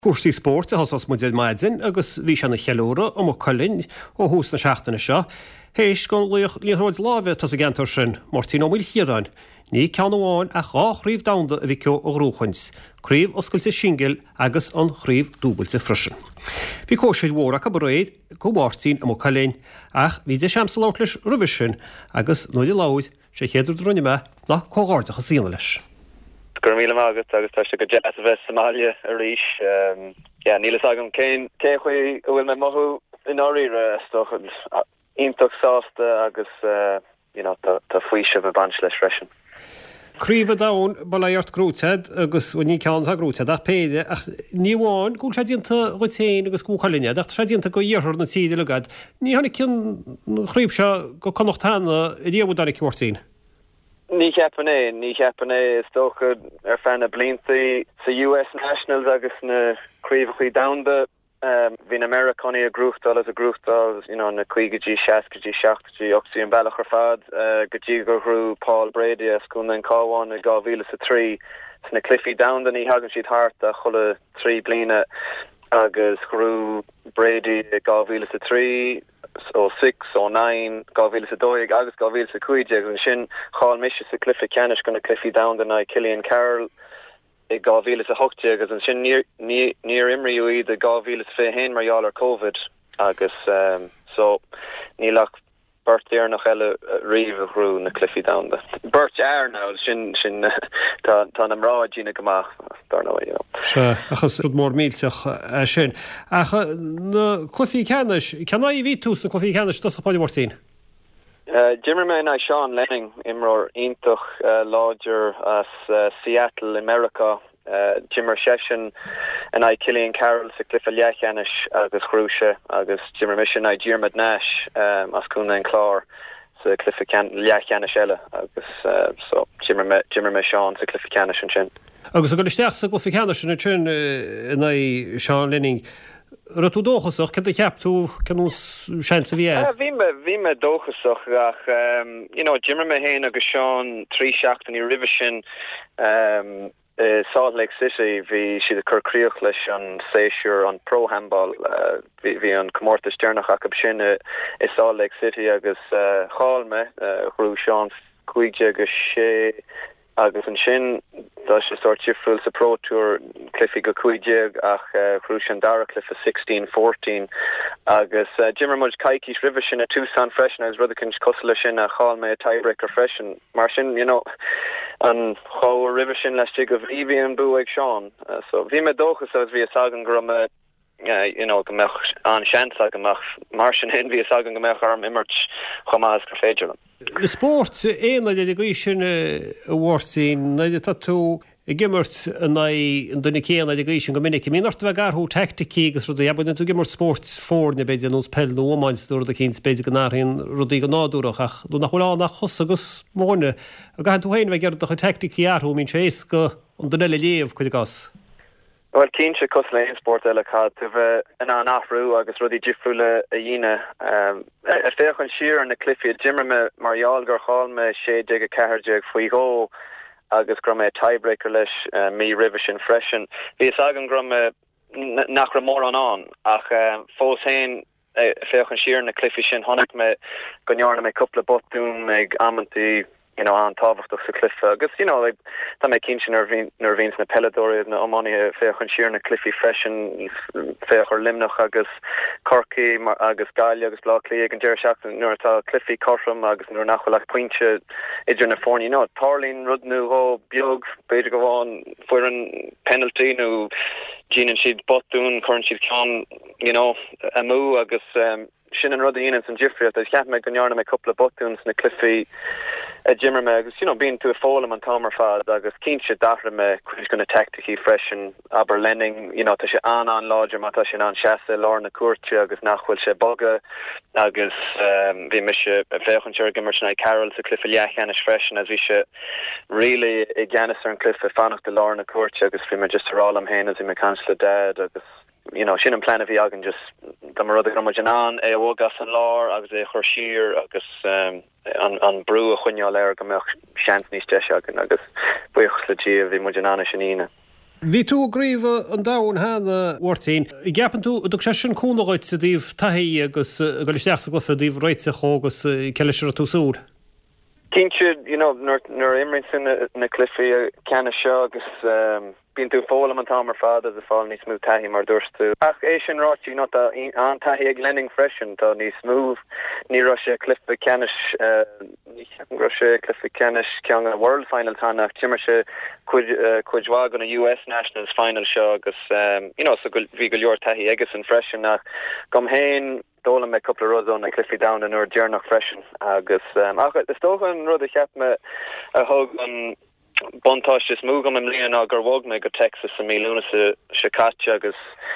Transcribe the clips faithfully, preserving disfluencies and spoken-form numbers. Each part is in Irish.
Cuasaí sport a hosas muid maidin agus bhí sena cheúra ó mo colinn ó hús na seachtainna seo. Héis go líonróid lábhe tas a gentar sin Martin O'Mil Chiaráin. Ní ceann amháin a chá chríomh damda a bhí ceó ó grúchains. Chríomh oscailte singil agus an chríomh dúbailte freisin. Bhí cóisiid mhórach a bréad go Martin a mo colinn ach bhí de seamsa láitlis ruhisin agus nuaid i láid sé chéidir drunime na cógáirdeach a síana leis. Gur míle mágat agus tá go jazz a bheith Somalia a ríis. Ja, nílas agam céin cé chuí a bhfuil me mothú in áíre stoch iontoch sásta agus tá faoise a banch leis freisin. Críomh dán bailart grútead agus ní ceann a grútead ach péide ach ní bháin gúil sé dionanta roitéin agus cúchailíne ach sé dionanta go dhearthar na tíide legad. Ní tháinig cinn chríomh se go connachtána i dtíobh danig cuairtín. Ní cheapané, ní cheapané is tócha ar fanna blintaí sa U S Nationals agus na críomhachaí damda. Um, Bhín Americaní a grúchtál as a grúchtál, you know, na cuigadí, seascadí, seachtaí, ochtaí an bailach ar fad, uh, go dtí gur hrú Paul Brady as cún an cáháin a gá mhíle sa trí sna Cliffy Down ní hagann siad thart a chola trí bliana agus hrú Brady a gá mhíle sa trí ó six ó nine gá mhíle sa dóig agus gá mhíle sa cuide agus sin cháil mise sa Cliffy Canis gona Cliffy Down na Killian Carroll i gá mhíle sa hochte agus an sin níor imriú iad a gá mhíle sa fé hen marall ar COVID agus um, so nílach Bert ar nach eile riomh a hrú na Cliffy Down. Bert ar ná sin sin tá an ráidína go maith dar ná, you know. Se achas rud mór mílteach sin. Ach na Cliffy Canis, ceanna í ví tús na Cliffy Canis dos a páide bhórtín? Uh, Jimmerman I Sean Lenning imror intoch uh, lodger as uh, Seattle, America. Uh, Jimmer Session and I Killian Carroll sa Cliffa Liachanish agus Chrúise agus Jimmer Mission I Diarmid Nash um, as Cúna and Clár sa Cliffa Liachanish eile agus uh, so Jimmer Jimmer Mission sa Cliffa Canish and sin. Agus a go isteach sa Cliffa Canish and sin in I Sean Lenning. Ratú dóchasach, cad a cheaptú canús sean sa bhíad? Bhí me dóchasach ach, um, you know, Jimmer me héin agus Sean trí seachtain i ribh sin um, uh, Salt Lake City bhí siad a cur críoch leis an séisiúr an pro handball uh, bhí an comórtas dearnach ach ab sin uh, i Salt Lake City agus uh, cháil me uh, chrú Sean cuide agus sé agus an sin tá sé sort full sa pro tour Cliffy go cuideag ach uh, chrúisian dara Cliffa sixteen fourteen agus uh, Jimmer mud caicís river sin a Tucson freshen as rudder cin cosla sin a cháil me a tiebreaker freshen mar sin, you know, an chá river sin leis tig of Evie and Buig Sean uh, so bhí me dóchas as bhí a sagan grom uh, uh, you know, gomech an seans a gomech mar sin hen bhí a sagan gomech arm immert chomá as go féidir. The sport éon le de go sin a bhórtín na de tatú i gimmert na duna céan na de go sin go minic mí nart bheith garthú tacticí agus rud a jabban tú gimmert sport fór na beidir nús pell nó amáins dúir a cín beidir go náthín rudí go nádúrach ach dú nach chuá nach chus agus móna a gahan tú hain bheith geird a chu tacticí arthú mín sé éis go an duna le léamh chuid gas. Well, cín se cos le sport eile cad tu bheith in an afhrú agus rudí difriúla a dhéine um, a féach an siar an na Cliffy Jimmer me mariall gur cháil me sé dig a cehardeag faoi hó agus grom me tiebreaker leis uh, mí river sin freshen. Bhí agan grom me nach ra mór an an ach um, fós hain a féach an siar na Cliffy sin honnig me gonnearna me couple botún meg amantí you know, an tábhacht sa Cliffa agus, you know, like, tá mé cín sin nervvíns na pelladóid na omani féach an siar na Cliffy freshen féach ar limnach agus Corky agus Galia agus Blackley ag an deir seachtain nuair tá Cliffy Corfram agus nuair nachholach pointse idir na fórne, you know, Tarlín rudnú ó beag beidir go bháin fuair an penalty nó Jean siad botún chuann siad ceann, you know, a mú agus um, sin an rud a dhéanaan san Jifri a cheap me gonnearna me couple of botúns na Cliffy a Jimmer me agus, you know, being to a fólam an támar fad agus cín se dafra me chuis gona tacticí freshen aber lenning, you know, tá sé an an lodger má tá sé an seasa lár na cuairte agus nachhfuil sé boga agus um, bhí me se féchan seir gimmert na Carroll sa Cliffa Liachanish freshen as bhí se really i gceannas ar an Cliffa fannach de lár na cuairte agus bhí me just arál am héin as i me cancel dad agus you know, sin an plan a bhí agan just da mar rud a gromid an é bhógas an lár agus é chur siar agus um, an, an brú a chuineáil air go meach seans níos deise agan agus buochas le dí a bhí muidir anna sin íne. Bhí tú gríomh an dain hána bhirtaín. Gapan tú do sé sin cúnaáid sa díomh taí agus go isteach sa glufa díomh réite chógus ceile tú súr. Kinse, you know, nur imrin sin na cliffi canna seo agus um, bín tú fólam an támar fad as a fáil ní smú tahi mar dúrstú. Ach é sin rátí not an tahi ag lenning freshen tá ní smooth ní ro sé cliffi canis ní ro sé cliffi canis cean a World Final tána timmer se cuidwá gan a U S Nationals Final seo agus um, you know, so vi go leor tahi agus an freshen nach gom héin dóla me couple of rods on a cliffy down and or journal freshen agus um, ach the stogan rud a cheap me a hug on bontáis is múgam am líon a gur bhog me go Texas a mí lúna sa Chicago agus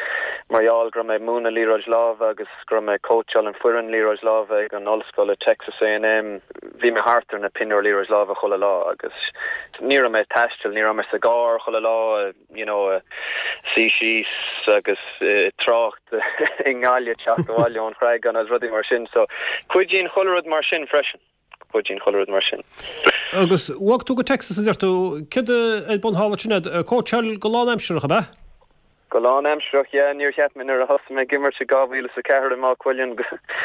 marial gra me múna líróid láva agus gra me coachal an furan líróid láva ag an olscoil a Texas A and M bhí me hartar na pinúir líróid láva chola lá agus ní me taistil ní me cigar chola lá you know síís agus trácht ingáile teachtáile an chraig an as rudí mar sin so cuidín cholarad mar sin freisin Jean Hollywood mar sin. Agus wagtú go Texas is ertu kid e bon hála sinad coachal go lá Amsirach ba? Go lá Amsirach ja níor cheat min ar a hosa me gimmer se gavíle sa ceir má quillian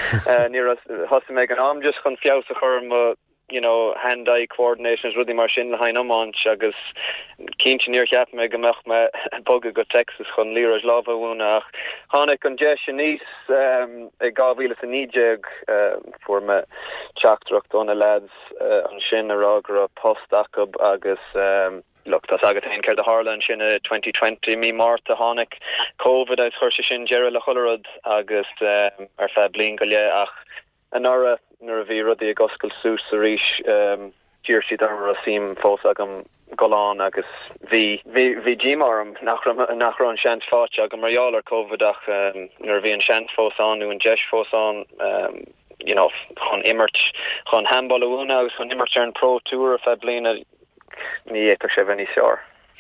níor hosa me an am just chun fiá a chum you know hand-eye coordinations rudí mar sin le hain amán agus cinse níor cheap me gomach me boga go Texas chun líras láva únach hánig an de níos ag gáhíle sa níéag for me teachtracht óna lads an sin arágur a post acab agus um, look tas agat ein cer de Harlan sin twenty twenty mi Marta hánig COVID as chuirse sin Gerald le cholerod agus um, ar fe blin go le ach an ara nur vi rudi a goskul sus a ríis um, dír si dar a sim fós agam golan agus vi vi vi gmarm nach nach an sean fá agam marialar COVID ach um, nur vi an sean fós an nu an jesh fós an um, you know chun immert chun handball una agus chun immert an pro tour a fe blina ní étar sé venní seár.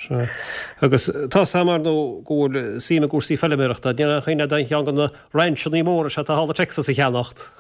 Agus tá samar nó ggóil sína gúsí fellimeachta déanana chuine dain chean gan na ranch ní mór se a hála Texas i cheannacht.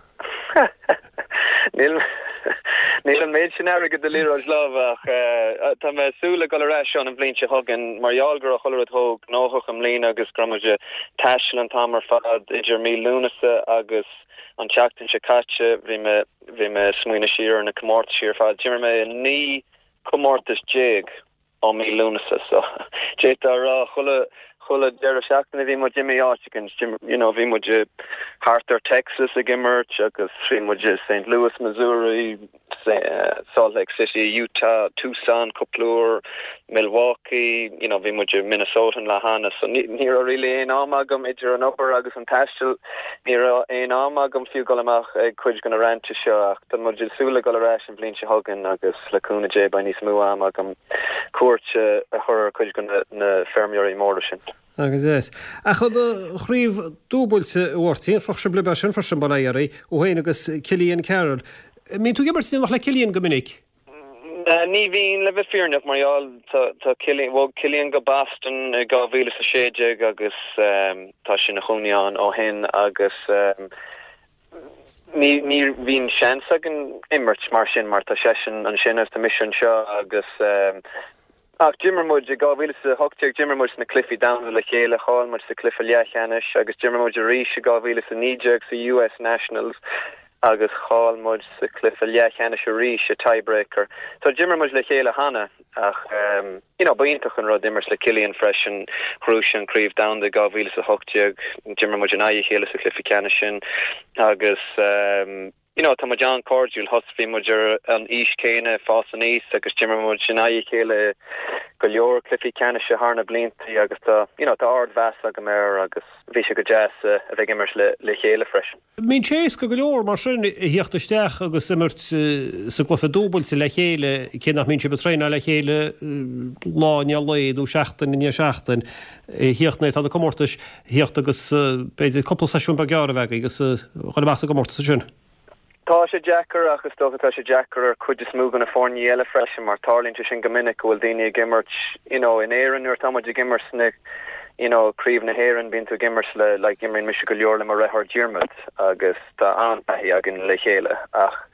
Níl an méid sin aige de líróid lábach tá me súla go ra an an bblin se hagan marialgur a cholerad thóg nóch am lín agus gramuide taiisiil an tamar fad idir mí lúnasa agus an teachtain se caite bhí me bhí me smuoine siar na commórta siar fad tíir me ní commórtas jéig on mí lúnasa so dé rá chola chola deire seachtainna bhí mu Jimmy Áchikins you know bhí muide Harter Texas a gimmert agus bhí muide Saint Louis Missouri uh, Salt Lake City Utah Tucson Coupleur Milwaukee you know bhí muide Minnesota an Lahana so ní a rilí ein amagam idir an upper agus an taistil ní ein amagam fiú go amach ag chuid gan a rante seo ach tá muide súla go ra an blin se hagan agus leúna dé ba níos mú amagam cuairte a chur chuid gan na fermiúí mór sin. Agus is. A chud chríomh dúbailte bhhairtíín froch se blibe sin for sin banéirí ó héin agus Cillian Carroll. Mín tú gimmar sin nach le Cillian go minic? Ní bhín le bheith fearnach mariaal tá Cillian bhg Cillian go Boston gá bhíle sa séideag agus tá sin na chuúneán ó hin agus ní ní bhín sean an immert mar sin mar tá sé sin an sin as mission seo agus ach Jimmermud je gavile se hoteag Jimmermud na cliffy down le chéle hall mar se cliffe lechannis agus Jimmermud a ri se gavile se níjeg se U S Nationals agus hallmud se cliffe lechannis a ri se tiebreaker so Jimmermud le chéle hanna ach um, you know baintach an rod immers le Cillian freshen crucian creef down de gavile se hoteag Jimmermud an aie chéle se cliffe cannishin agus um, you know tá John Cordial hosfi muidir an ish céine fás an ís agus Jimmermud sin aie chéile go leor cliffi canne se harna blinti agus tá you know tá ard vas a go mer agus bhí se go jazz a bheith immers le le chéile freisin. Mín sééis go go leor mar sin hiochttasteach agus immert sa glufa dúbal sa le chéile cé nach mín se betreina le chéile láine leidú seachtain in seachtain hiochtna tá a commórtas hiocht agus beidir compulsaisiún begear a bheith agus chuile bach a gomórtas sin. Tá sé Jackar agus tótá sé Jackar ar chuid is smúg an a fórní eile freisin mar tarlínte sin gomininic bhfuil daine gimmert you know in éan nuair táid gimmers snig you know críomh na héan bín tú gimmers le le gimrin mis go leor le mar réthir Diarmid agus tá an ahí agin le chéile ach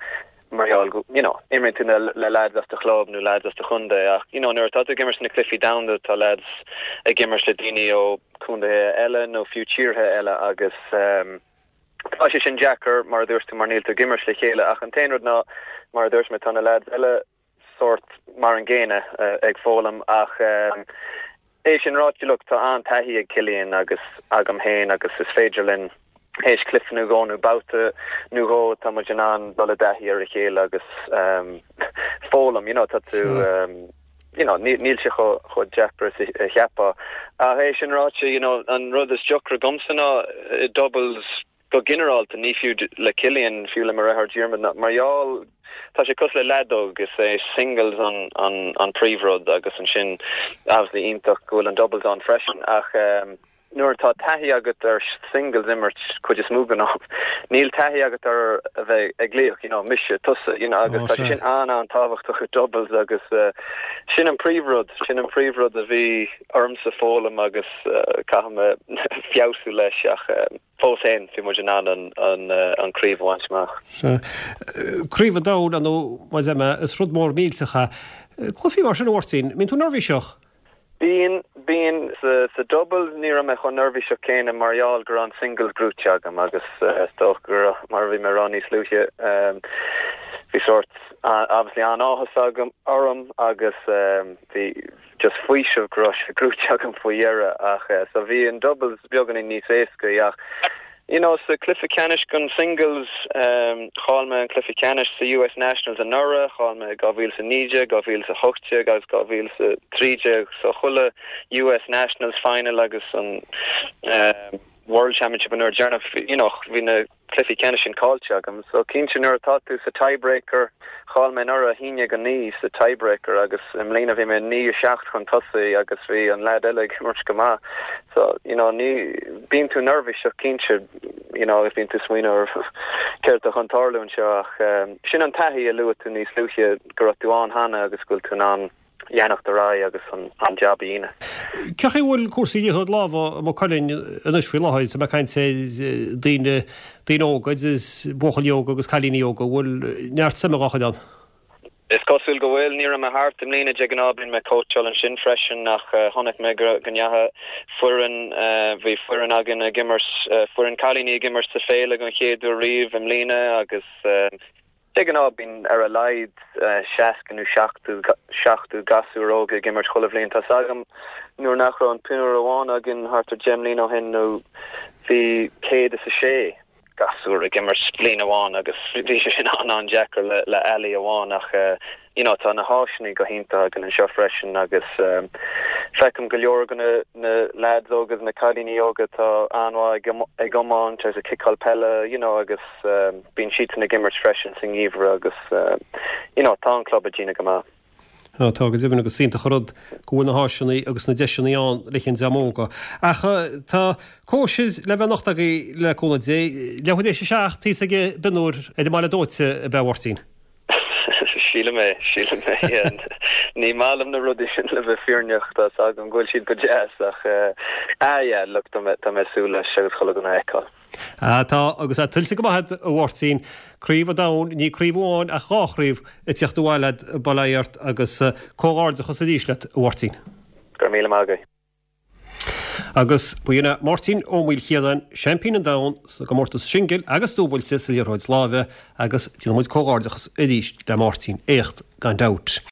Marial, you know, imrint in the lads as the club, new lads as the Kunde, you know, near thought the gimmers in the Cliffy down the lads a gimmers Ladini o Kunde Ella, no future Ella Agus, um, Ashish and Jacker, mar there's to Marnil to gimmers le Chela, ach container na, mar there's me ton lads Ella sort Marangena, uh, eg Folum, ach, um, Asian Rot, you look to Aunt Tahi ag Killian, Agus, Agam Hain, Agus is Fagerlin. Heis cliff nu go nu boute nu go tamajanan doladahi ar chela agus um folum, you know, tatu um you know, Neil Chicho cho Jackers Japa. Uh Haitian Rocha, you know, and Rudis Jukra Gumsana uh, doubles go general to Nifu Le Killian Fula Marahar German not Marial Tasha Kusle Ladog is a singles on on on Prevrod agus and shin obviously Intok goal and doubles on freshen ach um Nur tá tahi agat ar singles immer could just moving up. Neil tahi agat ar a gleach, you know, misha tussa, you know, agat oh, shin ana an tavach tuch doubles agus uh, shin an prevrod, shin an prevrod a vi arms a folum agus uh, kaham a fiausu lesh ach uh, fós hen fi mojanan an an uh, an kriv wansmach. So kriv daud an o was ema is rud mor mílsacha. Clufi mar sin ortin, min tú nervisach. Being being the the doubles near me chun nervous Kane and Marial Grand singles grúteag am agus stochgur Marvi Marani sluche um we sort uh, obviously an áhas agam orm agus um the just fuish of grush grúteag am fuiera ach uh, so vi in doubles biogan in Niseska yeah. You know, so Cliffy Canish gun singles, um, Chalma and Cliffy Canish, the U S Nationals and Nura, Chalma Govils and Nija, Govils and Hochja, Gaz Govils and Trija, so Hula U S Nationals final, Agus and um, World Championship in Urjana, you know, in a Cliffy Canish in Colchagam. So Kinchin Nura thought this a tiebreaker, Chalma Nura, Hinya Ganis, a tiebreaker, Agus, Emlina Vima, Nia Shacht Contussi, Agus V, and Lad Elig, Murchkama. So, you know, ni, being too nervous, Kinchin, you know, if being too swing or Kerta Huntarlu and Shach, Shinan Tahi, a Luat to Nis Lucia, Garatuan Hana, Agus Gultunan. Janach the Rai agus an an jabina. Cachi will course you had lava mo Colin anish fi lahaid so ma kind says din din yoga is bochel yoga agus Kalini yoga will neart sama gadan. Is cosul go well near my heart im lena jeganabin me coach and shin freshen nach honek me ganyaha furen vi furen agin gimmers furen Kalini gimmers to fail gon chedu riv im lena agus Taken up in Aralaid, Shaskanu Shachtu, Shachtu, Gasu, Roga, Gimmer, Cholavlin, Tasagam, Nur Nachro, and Pinurawan, again, Harter Gemlino, Henu, the K. de Sachet, Gasu, Gimmer, Splinawan, Agus, Vishin on Jacker, La Ali, Awan, you know, Tana Hoshni, Gohinta, and Shafreshen, Agus, Fecum Galior, gonna, lads, Ogas, Nakadini, Yoga, Anwa, Egomon, there's a Kikal Pella, you know, Agus, being sheets in the Gimmers Fresh and Sing Ivra, Agus, you know, Town Club at Gina Gama. No, tágus even agus sínta chorod gúna háisinaí agus na deisinaí an lechin zamóga. Acha tá cóisiid le bheith nachtaí le cúna dé, le chud é sé seach tí aige benúr idir mála dóite a bheithhairtín. Síle mé, síle mé, ní málam na rudí sin le bheith fíorneocht as agam gúil siad go jazz ach á ja, look tá mé súla segus chola gona eáil. Tá agus a tilsa go maithad a bhhairtín críomh a dain, ní críomháin a cháchríomh i tíocht bhhailad bailairt agus cógáirde chus a dísleat a bhhairtín. Gur míle mágaí. Agus buína Martin ó mhuiil chiadan Champaign an dain sa go mórtas singil agus dúbhail sa Silíor Roid Láve agus tí muid cógáirde chus a díst le Martin écht gan dat.